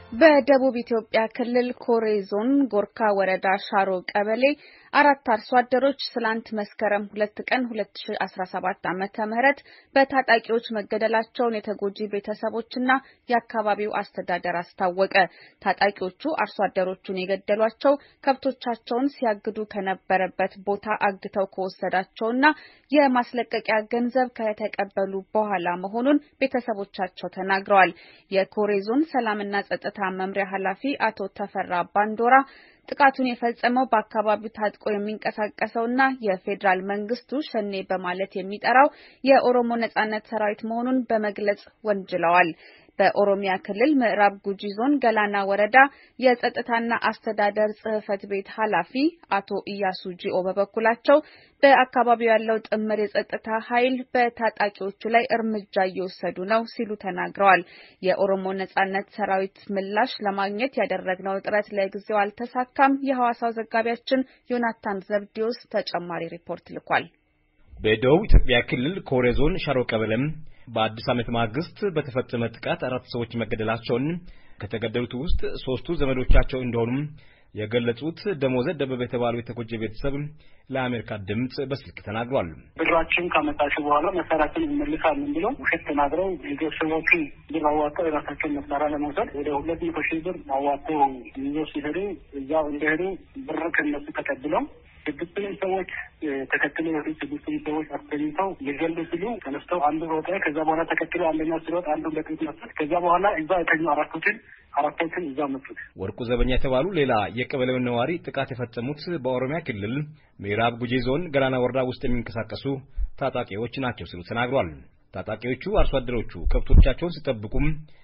በደቡብ ኢትዮጵያ ክልል ኮሬ ዞን ጎርካ ወረዳ ሻሮ ቀበሌ 4 አርሶ አደሮች ስላንት መስከረም 2 ቀን 2017 ዓ.ም በታጣቂዎች መገደላቸውን የተጎጂ ቤተሰቦችና የአካባቢው አስተዳደር አስታወቀ። ታጣቂዎቹ አርሶ አደሮቹን የገደሏቸው ከብቶቻቸውን ሲያግዱ ከነበረበት ቦታ አግተው ከወሰዳቸውና የማስለቀቂያ ገንዘብ ከተቀበሉ በኋላ መሆኑን ቤተሰቦቻቸው ተናግረዋል። የኮሬ ዞን ሰላምና ጸጥታ መምሪያ ኃላፊ አቶ ተፈራ ባንዶራ ጥቃቱን የፈጸመው በአካባቢው ታጥቆ የሚንቀሳቀሰውና የፌዴራል መንግስቱ ሸኔ በማለት የሚጠራው የኦሮሞ ነጻነት ሰራዊት መሆኑን በመግለጽ ወንጅለዋል። በኦሮሚያ ክልል ምዕራብ ጉጂ ዞን ገላና ወረዳ የጸጥታና አስተዳደር ጽህፈት ቤት ኃላፊ አቶ ኢያሱ ጂኦ በበኩላቸው በአካባቢው ያለው ጥምር የጸጥታ ኃይል በታጣቂዎቹ ላይ እርምጃ እየወሰዱ ነው ሲሉ ተናግረዋል። የኦሮሞ ነጻነት ሰራዊት ምላሽ ለማግኘት ያደረግነው ጥረት ለጊዜው አልተሳካም። የሐዋሳው ዘጋቢያችን ዮናታን ዘብዲዮስ ተጨማሪ ሪፖርት ልኳል። በደቡብ ኢትዮጵያ ክልል ኮሬ ዞን ሻሮ ቀበሌም በአዲስ ዓመት ማግስት በተፈጸመ ጥቃት 4 ሰዎች መገደላቸውን ከተገደሉት ውስጥ 3ቱ ዘመዶቻቸው እንደሆኑ የገለጹት ደሞዘ ደበበ የተባለው የተጎጂ ቤተሰብ ለአሜሪካ ድምጽ በስልክ ተናግሯል። ብራችን ካመጣችሁ በኋላ መሳሪያችን እንመልሳለን ብለው ውሸት ተናግረው ቤተሰቦቹ አዋጥተው የራሳቸውን መሳሪያ ለመውሰድ ወደ 200 ሺህ ብር አዋጥተው ይዘው ሲሄዱ እዛው እንደሄዱ ብር ከነሱ ተቀብለው 6 ሰዎች ተከትለው ወደ 6 ሰዎች አስተኝተው የገሉ ሲሉ ተነስተው አንዱ ሮጠ። ከዛ በኋላ ተከትለው አንደኛው ሲሮጥ አንዱ ለጥቂት መጥቷል። ከዛ በኋላ እዛ የተኙ አራቶችን እዛ መጡት። ወርቁ ዘበኛ የተባሉ ሌላ የቀበሌው ነዋሪ ጥቃት የፈጸሙት በኦሮሚያ ክልል ምዕራብ ጉጂ ዞን ገላና ወረዳ ውስጥ የሚንቀሳቀሱ ታጣቂዎች ናቸው ሲሉ ተናግሯል። ታጣቂዎቹ አርሶ አደሮቹ ከብቶቻቸውን ሲጠብቁም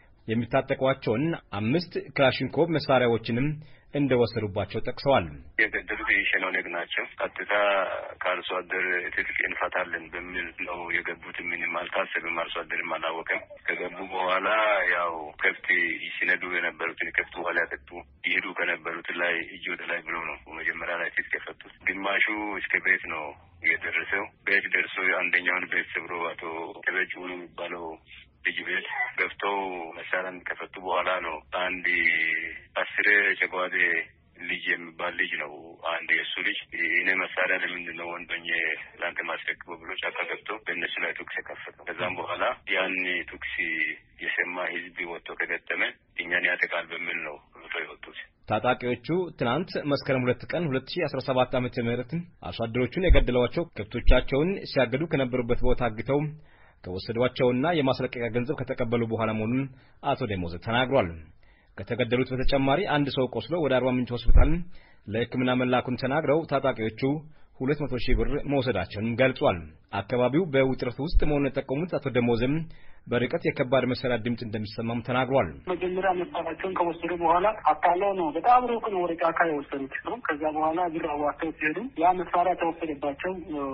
የሚታጠቋቸውን 5 ክላሽንኮቭ መሳሪያዎችንም እንደወሰዱባቸው ጠቅሰዋል። የገደሉት የሸኖኔግ ናቸው። ቀጥታ ከአርሶ አደር ትጥቅ እንፈታለን በሚል ነው የገቡት። ምንም አልታሰብም። አርሶ አደርም አላወቀም። ከገቡ በኋላ ያው ከብት ሲነዱ የነበሩትን ከብት በኋላ ያጠጡ ይሄዱ ከነበሩት ላይ እጅ ወደ ላይ ብሎ ነው መጀመሪያ ላይ ትጥቅ የፈቱት። ግማሹ እስከ ቤት ነው የደረሰው። ቤት ደርሶ አንደኛውን ቤት ሰብሮ አቶ ተበጭ የሚባለው ልጅ ቤት ገብተው መሳሪያን ከፈቱ በኋላ ነው አንድ 10 ጨጓዴ ልጅ የሚባል ልጅ ነው አንድ የሱ ልጅ እኔ መሳሪያ ለምንድን ነው ወንዶኝ ላንተ ማስረክበው ብሎ ጫካ ገብቶ በእነሱ ላይ ተኩስ ከፈተ። ከዛም በኋላ ያን ተኩስ የሰማ ህዝብ ወጥቶ ከገጠመ እኛን ያጠቃል በሚል ነው ወጥቶ የወጡት። ታጣቂዎቹ ትናንት መስከረም 2 ቀን 2017 ዓ.ም አርሶ አደሮቹን የገደሏቸው ከብቶቻቸውን ሲያገዱ ከነበሩበት ቦታ አግተው ከወሰዷቸውና የማስለቀቂያ ገንዘብ ከተቀበሉ በኋላ መሆኑን አቶ ደሞዘ ተናግሯል። ከተገደሉት በተጨማሪ አንድ ሰው ቆስሎ ወደ አርባ ምንጭ ሆስፒታል ለሕክምና መላኩን ተናግረው ታጣቂዎቹ 200 ሺህ ብር መውሰዳቸውን ገልጿል። አካባቢው በውጥረት ውስጥ መሆኑን የጠቆሙት አቶ ደሞዝም በርቀት የከባድ መሳሪያ ድምጽ እንደሚሰማም ተናግሯል። መጀመሪያ መሳሪያቸውን ከወሰዱ በኋላ አታለው ነው በጣም ሩቅ ነው ወደ ጫካ የወሰዱት ነው። ከዛ በኋላ ብር አዋጥተው ሲሄዱ ያ መሳሪያ ተወሰደባቸው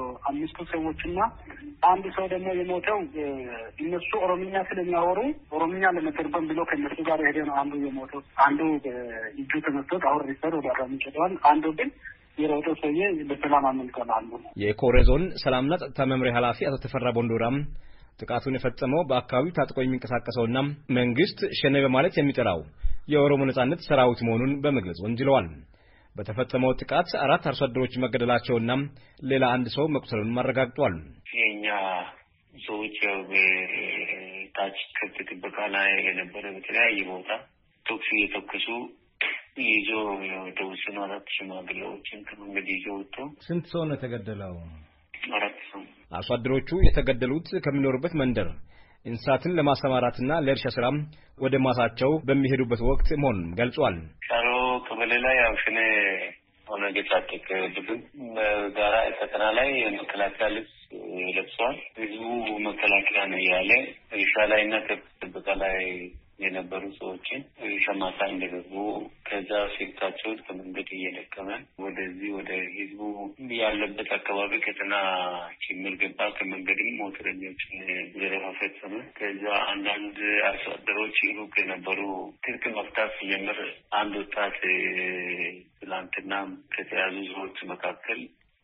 5 ሰዎችና አንድ ሰው ደግሞ የሞተው እነሱ ኦሮምኛ ስለሚያወሩ ኦሮምኛ ለመተርጎም ብሎ ከነሱ ጋር ሄደ ነው አንዱ የሞተው። አንዱ እጁ ተመትቶ አሁን ሪፈር ወደ አርባ ምንጭ ሄደዋል። አንዱ ግን የሮጠው ሰውዬ በሰላም አመልጧል። የኮሬ ዞን ሰላምና ጸጥታ መምሪያ ኃላፊ አቶ ተፈራ ቦንዶራም ጥቃቱን የፈጸመው በአካባቢው ታጥቆ የሚንቀሳቀሰውና መንግስት ሸኔ በማለት የሚጠራው የኦሮሞ ነጻነት ሰራዊት መሆኑን በመግለጽ ወንጅለዋል። በተፈጸመው ጥቃት 4 አርሶ አደሮች መገደላቸውና ሌላ አንድ ሰው መቁሰሉን አረጋግጧል። የኛ ሰዎች ታች ከብት ጥበቃ ላይ የነበረ በተለያየ ቦታ ተኩስ እየተኩሱ ይዞ የተወሰኑ 4 ሽማግሌዎችን ከመንገድ ይዞ ወጥቶ። ስንት ሰው ነው የተገደለው? 4 ሰው። አርሶ አደሮቹ የተገደሉት ከሚኖሩበት መንደር እንስሳትን ለማሰማራትና ለእርሻ ስራ ወደ ማሳቸው በሚሄዱበት ወቅት መሆኑን ገልጿል። ሻሮ ቀበሌ ላይ ሸኔ ሆነ ገጫጭቅ ድብን በጋራ ፈተና ላይ መከላከያ ልብስ ለብሰዋል። ህዝቡ መከላከያ ነው ያለ እርሻ ላይና ከብት ጥበቃ ላይ የነበሩ ሰዎችን ሸማታ እንደገቡ ከዛ ሲታቸው ከመንገድ እየደከመ ወደዚህ ወደ ህዝቡ ያለበት አካባቢ ከተና ችምር ገባ። ከመንገድም ሞተረኞች ዘረፋ ፈጸመ። ከዛ አንዳንድ አርሶ አደሮች ሩቅ የነበሩ ትጥቅ መፍታት ሲጀምር አንድ ወጣት ትላንትና ከተያዙ ሰዎች መካከል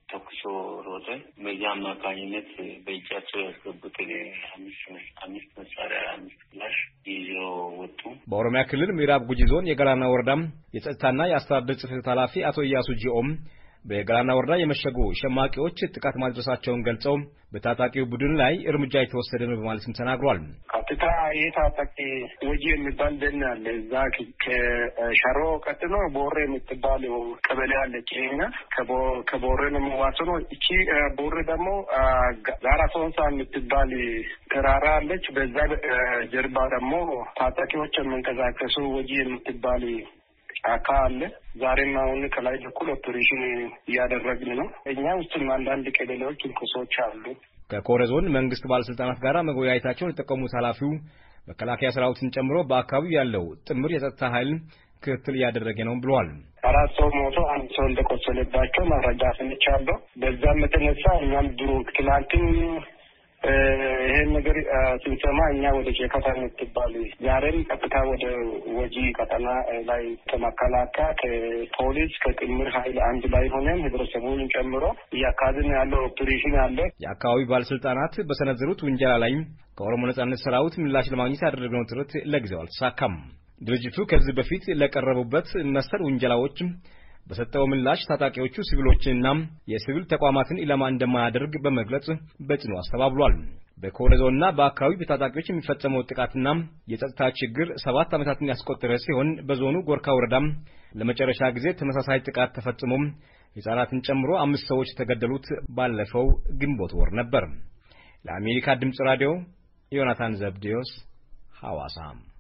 ተኩሶ ሮጠ። በዚያ አማካኝነት በእጃቸው ያስገቡትን አምስት መሳሪያ 5 ክላሽ ይዘው ወጡ። በኦሮሚያ ክልል ምዕራብ ጉጂ ዞን የገላና ወረዳም የጸጥታና የአስተዳደር ጽሕፈት ኃላፊ አቶ ኢያሱ ጂኦም በገላና ወረዳ የመሸጉ ሸማቂዎች ጥቃት ማድረሳቸውን ገልጸው በታጣቂው ቡድን ላይ እርምጃ የተወሰደ ነው በማለትም ተናግሯል። ቀጥታ የታጣቂ ወጂ የሚባል ደን አለ። እዛ ከሻሮ ቀጥሎ ቦሬ የምትባል ቀበሌ አለች። ይሄና ከቦሬ ነው የሚዋሰነው። እቺ ቦሬ ደግሞ ጋራ ሶንሳ የምትባል ተራራ አለች። በዛ ጀርባ ደግሞ ታጣቂዎች የሚንቀሳቀሱ ወጂ የምትባል ጫካ አለ። ዛሬም አሁን ከላይ በኩል ኦፕሬሽን እያደረግን ነው። እኛ ውስጥም አንዳንድ ቀበሌዎች እንቅሶች አሉ። ከኮሬ ዞን መንግስት ባለስልጣናት ጋር መወያየታቸውን የጠቀሙት ኃላፊው መከላከያ ሰራዊትን ጨምሮ በአካባቢው ያለው ጥምር የጸጥታ ኃይል ክትትል እያደረገ ነው ብለዋል። 4 ሰው ሞቶ 1 ሰው እንደቆሰለባቸው መረጃ ሰምቻለሁ። በዛም የተነሳ እኛም ድሮ ትናንትም ይሄን ነገር ስንሰማ እኛ ወደ ጨከታ የምትባል ዛሬም ቀጥታ ወደ ወጂ ቀጠና ላይ ከመከላከያ ከፖሊስ ከጥምር ኃይል አንድ ላይ ሆነን ህብረተሰቡን ጨምሮ እያካሄድን ያለው ኦፕሬሽን አለ። የአካባቢው ባለስልጣናት በሰነዘሩት ውንጀላ ላይ ከኦሮሞ ነጻነት ሰራዊት ምላሽ ለማግኘት ያደረገው ጥረት ለጊዜው አልተሳካም። ድርጅቱ ከዚህ በፊት ለቀረቡበት መሰል ውንጀላዎች በሰጠው ምላሽ ታጣቂዎቹ ሲቪሎችንና የሲቪል ተቋማትን ኢላማ እንደማያደርግ በመግለጽ በጽኑ አስተባብሏል። በኮሬ ዞንና በአካባቢው በታጣቂዎች የሚፈጸመው ጥቃትና የጸጥታ ችግር 7 ዓመታትን ያስቆጠረ ሲሆን በዞኑ ጎርካ ወረዳም ለመጨረሻ ጊዜ ተመሳሳይ ጥቃት ተፈጽሞ ሕፃናትን ጨምሮ 5 ሰዎች የተገደሉት ባለፈው ግንቦት ወር ነበር። ለአሜሪካ ድምጽ ራዲዮ ዮናታን ዘብዴዎስ ሐዋሳ